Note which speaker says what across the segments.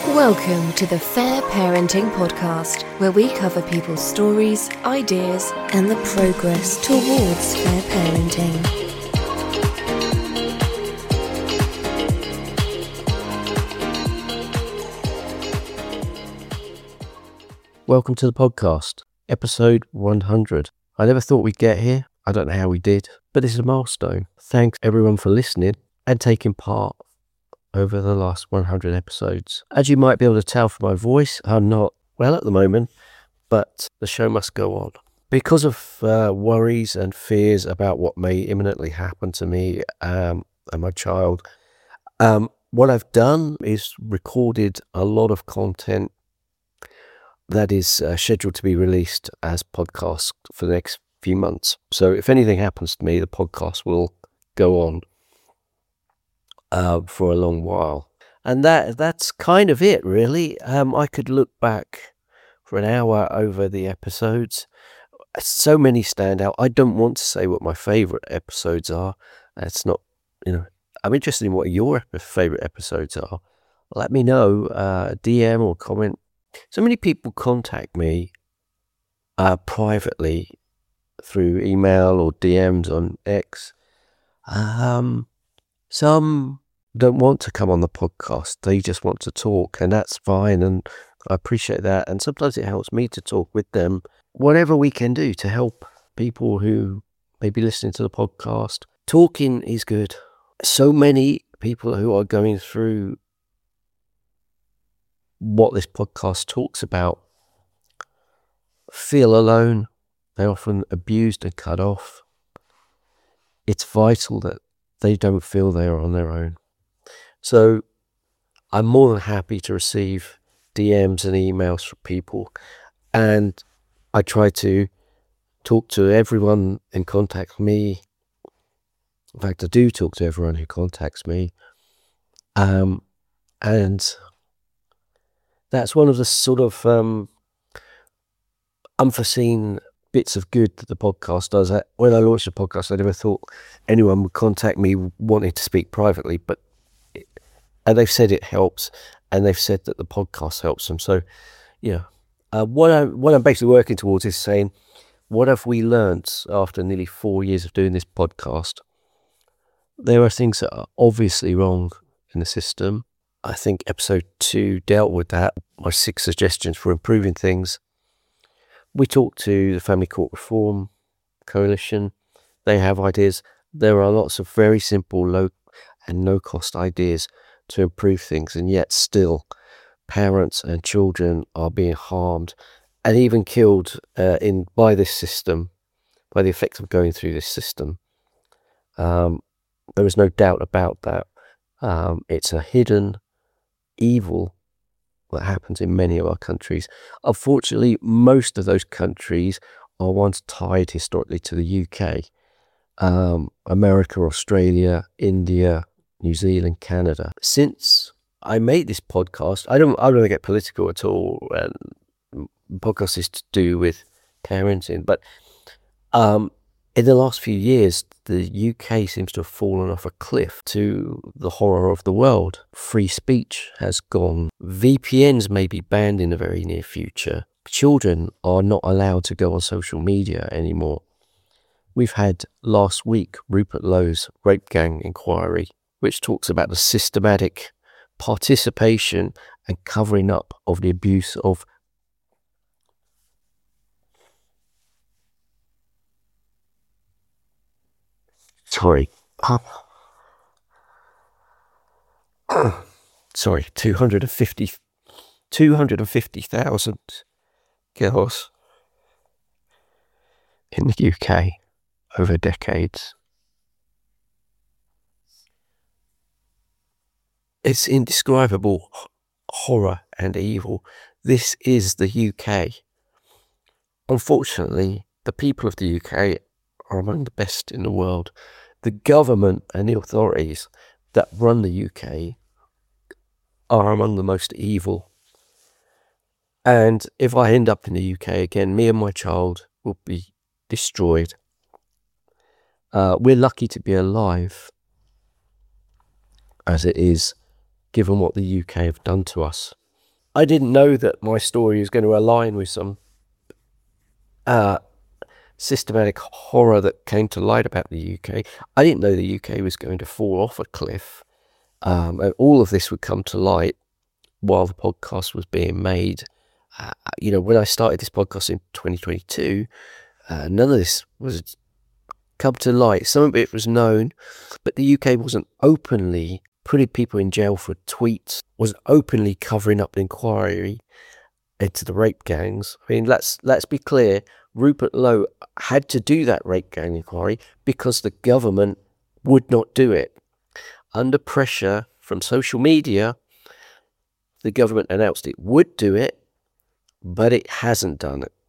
Speaker 1: Welcome to the Fair Parenting Podcast, where we cover people's stories, ideas, and the progress towards fair parenting.
Speaker 2: Welcome to the podcast, episode 100. I never thought we'd get here. I don't know how we did, but it's a milestone. Thanks everyone for listening and taking part over the last 100 episodes. As you might be able to tell from my voice, I'm not well at the moment, but the show must go on. Because of worries and fears about what may imminently happen to me and my child, what I've done is recorded a lot of content that is scheduled to be released as podcasts for the next few months. So if anything happens to me, the podcast will go on for a long while. And that's kind of it, really. I could look back for an hour over the episodes. So many stand out. I don't want to say what my favourite episodes are. It's not, I'm interested in what your favourite episodes are. Let me know, DM or comment. So many people contact me privately through email or DMs on X. Some don't want to come on the podcast. They just want to talk, and that's fine, and I appreciate that. And sometimes it helps me to talk with them. Whatever we can do to help people who may be listening to the podcast. Talking is good. So many people who are going through what this podcast talks about feel alone. They're often abused and cut off. It's vital that they don't feel they are on their own. So I'm more than happy to receive DMs and emails from people, and I try to talk to everyone who contacts me. In fact, I do talk to everyone who contacts me, and that's one of the sort of unforeseen bits of good that the podcast does. When I launched the podcast, I never thought anyone would contact me wanting to speak privately, and they've said it helps, and they've said that the podcast helps them. So, what I'm basically working towards is saying, what have we learnt after nearly 4 years of doing this podcast? There are things that are obviously wrong in the system. I think episode 2 dealt with that, my 6 suggestions for improving things. We talked to the Family Court Reform Coalition. They have ideas. There are lots of very simple, low and no-cost ideas to improve things, and yet still parents and children are being harmed and even killed by this system, by the effect of going through this system. There is no doubt about that. It's a hidden evil that happens in many of our countries. Unfortunately, most of those countries are ones tied historically to the UK. America, Australia, India, New Zealand, Canada. Since I made this podcast, I don't want to get political at all. And the podcast is to do with parenting, but in the last few years, the UK seems to have fallen off a cliff to the horror of the world. Free speech has gone. VPNs may be banned in the very near future. Children are not allowed to go on social media anymore. We've had last week Rupert Lowe's rape gang inquiry, which talks about the systematic participation and covering up of the abuse of Sorry, 250,000 girls in the UK over decades. It's indescribable horror and evil. This is the UK. Unfortunately, the people of the UK are among the best in the world. The government and the authorities that run the UK are among the most evil. And if I end up in the UK again, me and my child will be destroyed. We're lucky to be alive as it is, given what the UK have done to us. I didn't know that my story was going to align with some systematic horror that came to light about the UK. I didn't know the UK was going to fall off a cliff. And all of this would come to light while the podcast was being made. When I started this podcast in 2022, none of this was come to light. Some of it was known, but the UK wasn't openly putting people in jail for tweets, wasn't openly covering up the inquiry into the rape gangs. I mean, let's be clear. Rupert Lowe had to do that rape gang inquiry because the government would not do it. Under pressure from social media, the government announced it would do it, but it hasn't done it.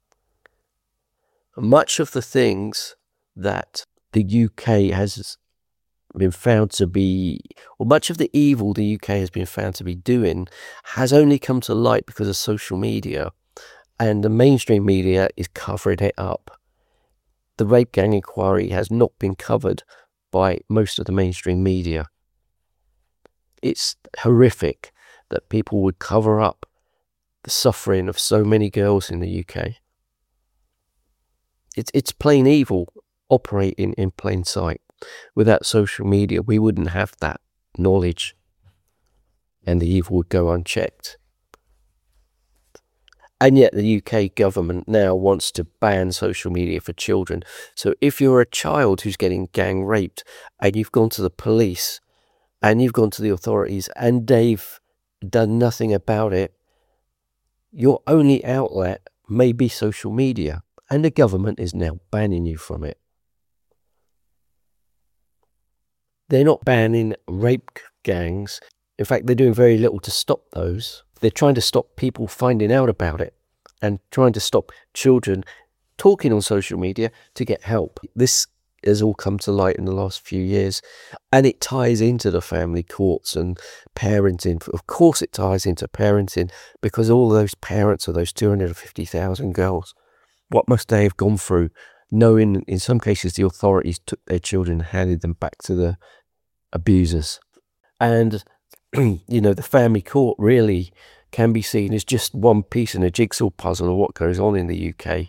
Speaker 2: Much of the things that the UK has been found to be, or much of the evil the UK has been found to be doing, has only come to light because of social media, and the mainstream media is covering it up. The rape gang inquiry has not been covered by most of the mainstream media. It's horrific that people would cover up the suffering of so many girls in the UK. It's plain evil operating in plain sight. Without social media, we wouldn't have that knowledge, and the evil would go unchecked. And yet the UK government now wants to ban social media for children. So if you're a child who's getting gang raped and you've gone to the police and you've gone to the authorities and they've done nothing about it, your only outlet may be social media, and the government is now banning you from it. They're not banning rape gangs. In fact, they're doing very little to stop those. They're trying to stop people finding out about it and trying to stop children talking on social media to get help. This has all come to light in the last few years, and it ties into the family courts and parenting. Of course it ties into parenting, because all those parents of those 250,000 girls, what must they have gone through, knowing in some cases the authorities took their children and handed them back to the abusers. And the family court really can be seen as just one piece in a jigsaw puzzle of what goes on in the UK.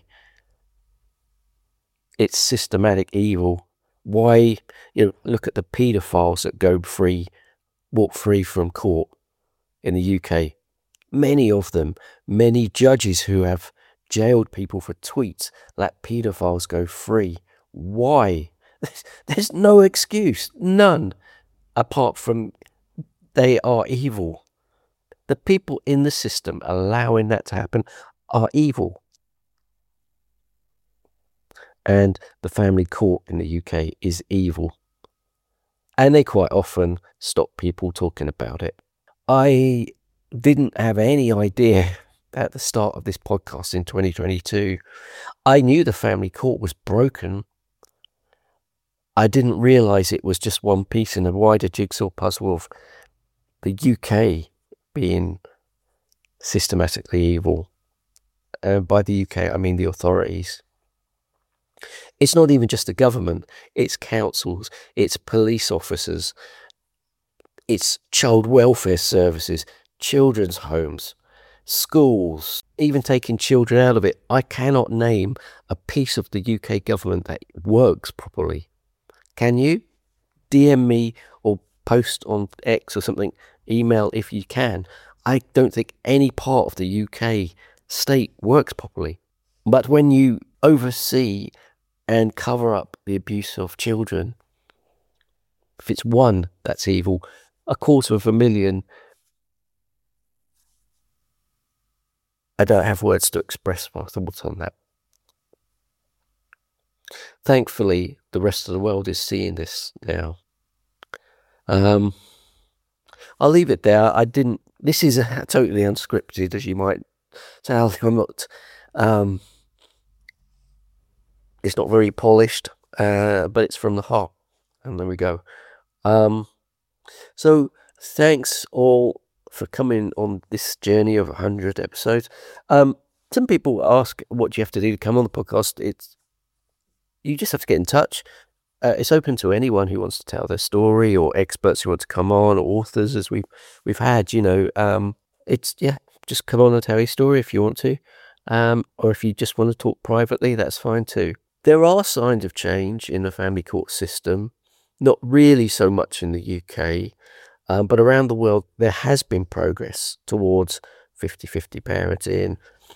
Speaker 2: It's systematic evil. Why, look at the paedophiles that walk free from court in the UK. Many of them, many judges who have jailed people for tweets, let paedophiles go free. Why? There's no excuse, none, apart from they are evil. The people in the system allowing that to happen are evil. And the family court in the UK is evil. And they quite often stop people talking about it. I didn't have any idea at the start of this podcast in 2022. I knew the family court was broken. I didn't realise it was just one piece in a wider jigsaw puzzle of the UK being systematically evil. By the UK, I mean the authorities. It's not even just the government, it's councils, it's police officers, it's child welfare services, children's homes, schools, even taking children out of it. I cannot name a piece of the UK government that works properly. Can you? DM me or post on X or something, email if you can. I don't think any part of the UK state works properly. But when you oversee and cover up the abuse of children, if it's one that's evil, 250,000, I don't have words to express my thoughts on that. Thankfully, the rest of the world is seeing this now. I'll leave it there. This is totally unscripted, as you might tell. I'm not, it's not very polished, but it's from the heart. And there we go. So thanks all for coming on this journey of 100 episodes. Some people ask, what do you have to do to come on the podcast? You just have to get in touch. It's open to anyone who wants to tell their story, or experts who want to come on, or authors, as we've had. just come on and tell your story if you want to. Or if you just want to talk privately, that's fine too. There are signs of change in the family court system, not really so much in the UK, but around the world there has been progress towards 50-50 parenting.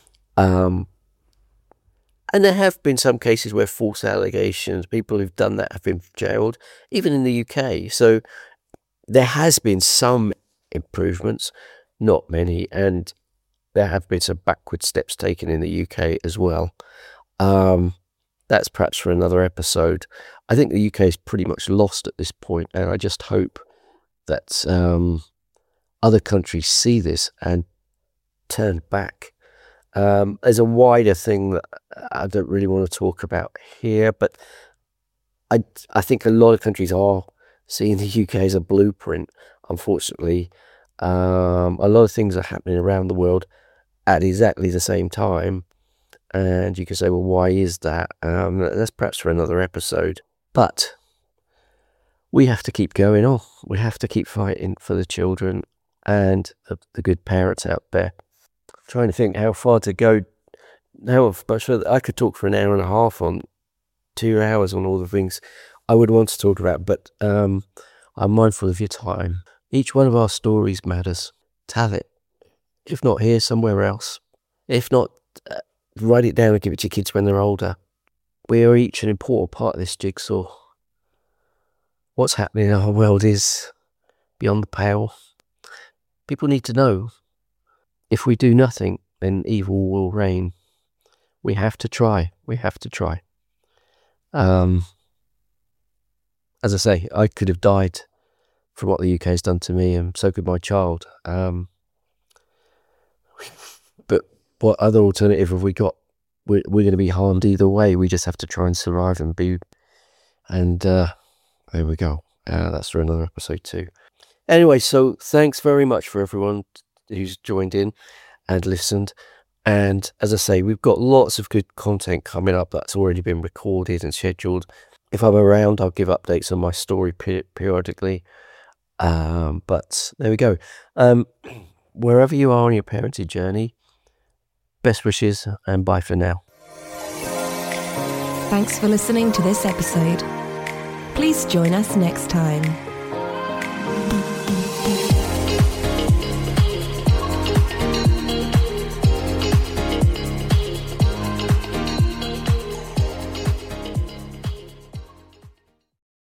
Speaker 2: And there have been some cases where false allegations, people who've done that have been jailed, even in the UK. So there has been some improvements, not many, and there have been some backward steps taken in the UK as well. That's perhaps for another episode. I think the UK is pretty much lost at this point, and I just hope that other countries see this and turn back. There's a wider thing that I don't really want to talk about here, but I think a lot of countries are seeing the UK as a blueprint, unfortunately. A lot of things are happening around the world at exactly the same time, and you can say, well, why is that? That's perhaps for another episode. But we have to keep going on. We have to keep fighting for the children and the good parents out there. Trying to think how far to go. Now, I could talk for an hour and a half on 2 hours on all the things I would want to talk about, but I'm mindful of your time. Each one of our stories matters. Tell it. If not here, somewhere else. If not, write it down and give it to your kids when they're older. We are each an important part of this jigsaw. What's happening in our world is beyond the pale. People need to know. If we do nothing, then evil will reign. We have to try. We have to try. As I say, I could have died for what the UK has done to me, and so could my child. But what other alternative have we got? We're going to be harmed either way. We just have to try and survive and be. And there we go. That's for another episode too. Anyway, so thanks very much for everyone who's joined in and listened. And as I say, we've got lots of good content coming up that's already been recorded and scheduled. If I'm around, I'll give updates on my story periodically. But there we go. Wherever you are on your parenting journey, best wishes and bye for now.
Speaker 1: Thanks for listening to this episode. Please join us next time.